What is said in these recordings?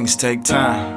things take time.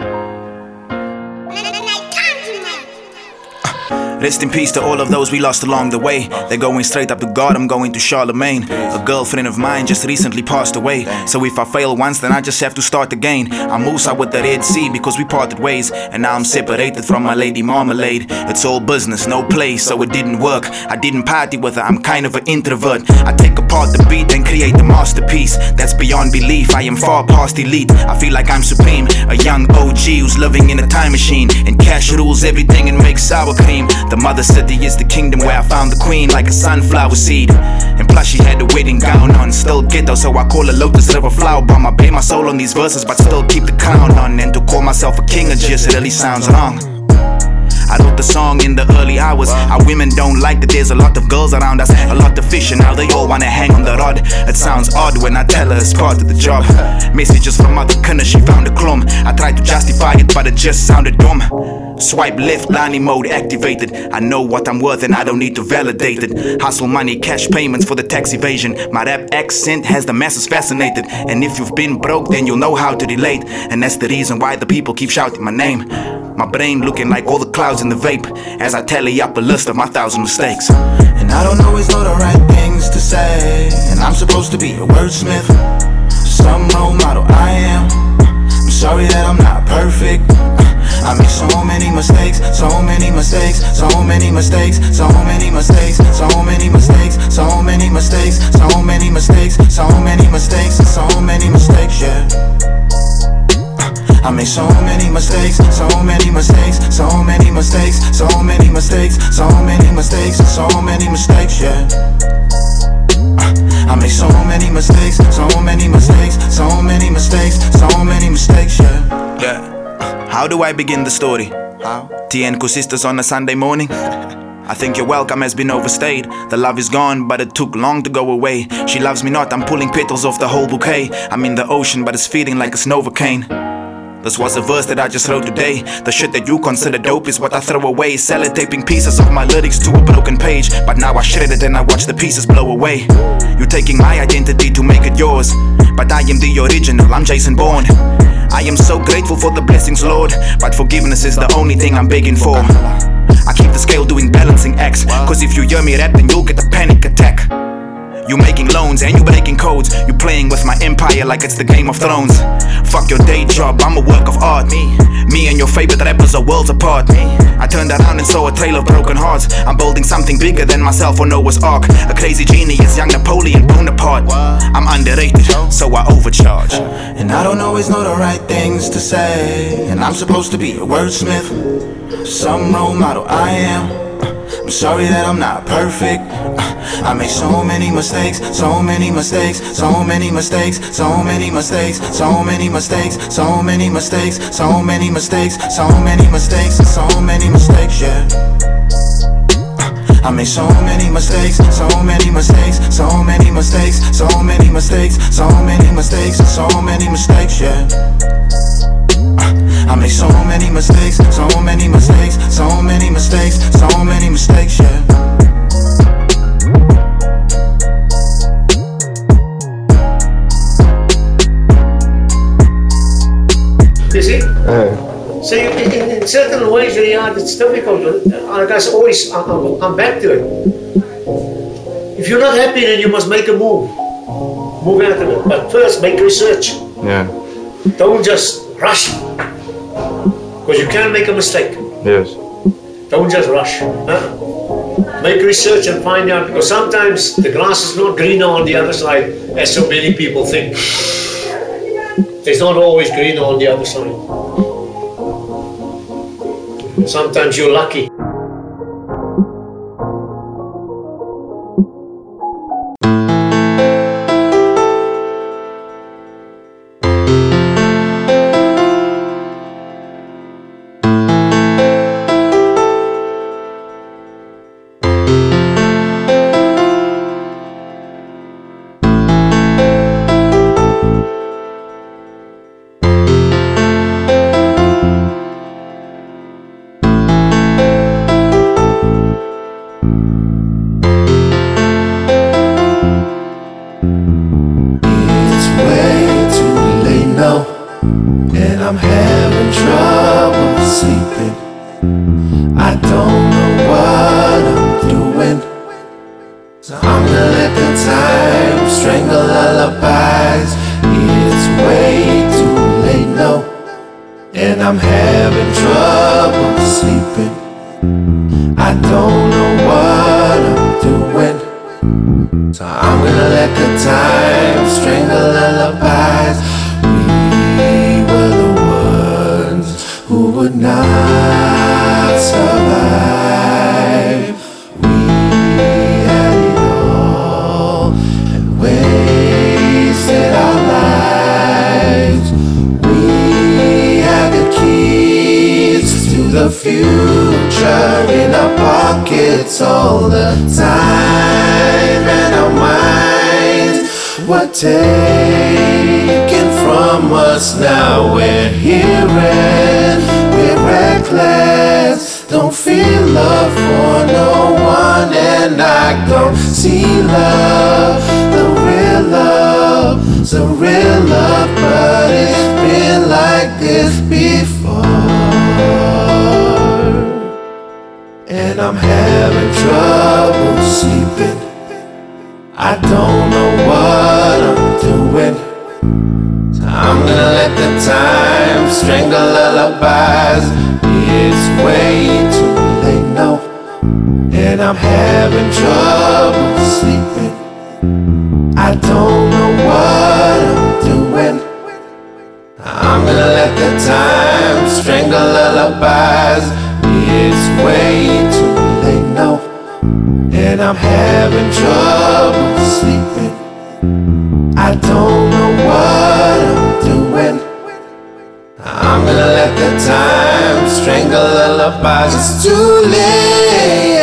Rest in peace to all of those we lost along the way. They're going straight up to God, I'm going to Charlemagne. A girlfriend of mine just recently passed away. So if I fail once, then I just have to start again. I Musa with the Red Sea because we parted ways. And now I'm separated from my lady Marmalade. It's all business, no play, so it didn't work. I didn't party with her, I'm kind of an introvert. I take apart the beat and create a masterpiece that's beyond belief. I am far past elite, I feel like I'm supreme. A young OG who's living in a time machine. And cash rules everything and makes sour cream. The mother city is the kingdom where I found the queen, like a sunflower seed. And plus she had a wedding gown on, still ghetto, so I call her Lotus River Flower Bomb. I pay my soul on these verses, but still keep the crown on. And to call myself a king, it just really sounds wrong. I wrote the song in the early hours. Our women don't like that there's a lot of girls around us, a lot of fish, and now they all wanna hang on the rod. It sounds odd when I tell her it's part of the job. Messages from Mother Kunna, she found a clum. I tried to justify it, but it just sounded dumb. Swipe left, Lani mode activated. I know what I'm worth and I don't need to validate it. Hustle money, cash payments for the tax evasion. My rap accent has the masses fascinated. And if you've been broke, then you'll know how to relate. And that's the reason why the people keep shouting my name. My brain looking like all the clouds in the vape as I tally up a list of my 1,000 mistakes. And I don't always know the right things to say, and I'm supposed to be a wordsmith, some role model I am. I'm sorry that I'm not perfect. I make so many mistakes, so many mistakes, so many mistakes, so many mistakes, so many mistakes, so many mistakes, so many mistakes, so many mistakes, so many mistakes, yeah. I make so many mistakes, so many mistakes, so many mistakes, so many mistakes, so many mistakes, so many mistakes, yeah. I make so many mistakes, so many mistakes, so many mistakes, so many mistakes, yeah. Yeah. How do I begin the story? How? Tienko sisters on a Sunday morning? I think your welcome has been overstayed. The love is gone, but it took long to go away. She loves me not, I'm pulling petals off the whole bouquet. I'm in the ocean, but it's feeling like a Novocaine. This was a verse that I just wrote today. The shit that you consider dope is what I throw away. Sellotaping pieces of my lyrics to a broken page. But now I shred it and I watch the pieces blow away. You're taking my identity to make it yours, but I am the original, I'm Jason Bourne. I am so grateful for the blessings, Lord, but forgiveness is the only thing I'm begging for. I keep the scale doing balancing acts, cause if you hear me rap then you'll get a panic attack. You making loans and you breaking codes. You playing with my empire like it's the Game of Thrones. Fuck your day job, I'm a work of art. Me and your favorite rappers are worlds apart. I turned around and saw a trail of broken hearts. I'm building something bigger than myself or Noah's Ark. A crazy genius, young Napoleon Bonaparte. I'm underrated, so I overcharge. And I don't always know the right things to say, and I'm supposed to be a wordsmith, some role model I am. I'm sorry that I'm not perfect. I make so many mistakes, so many mistakes, so many mistakes, so many mistakes, so many mistakes, so many mistakes, so many mistakes, so many mistakes, so many mistakes, yeah. I make so many mistakes, so many mistakes, so many mistakes, so many mistakes, so many mistakes, so many mistakes, yeah. I make so many mistakes, so many mistakes, so many mistakes, so many mistakes, yeah. You see? So in certain ways, it's difficult. Like I always, I'm back to it. If you're not happy, then you must make a move. Move out of it. But first, make research. Yeah. Don't just rush. Because you can make a mistake. Yes. Don't just rush. Make research and find out, because sometimes the grass is not greener on the other side, as so many people think. It's not always greener on the other side. Sometimes you're lucky. I'm having trouble sleeping. I don't know what I'm doing, so I'm gonna let the time strangle lullabies. It's way too late now, and I'm having trouble sleeping. I don't know what I'm doing, so I'm gonna let the time strangle lullabies. We were the ones who would not survive. We had it all and wasted our lives. We had the keys to the future in our pockets all the time, and our minds were taken from us. Now we're here and we're reckless. Don't feel love for no one, and I don't see love, the real love, the real love, but it's been like this before. And I'm having trouble sleeping. I don't know what I'm doing, so I'm gonna let the time strangle lullabies. It's way too late now, and I'm having trouble sleeping. I don't know what I'm doing. I'm gonna let the time strangle lullabies. It's way too late now, and I'm having trouble sleeping. I don't know what I'm doing. I'm gonna let the time strangle lullabies. It's too late.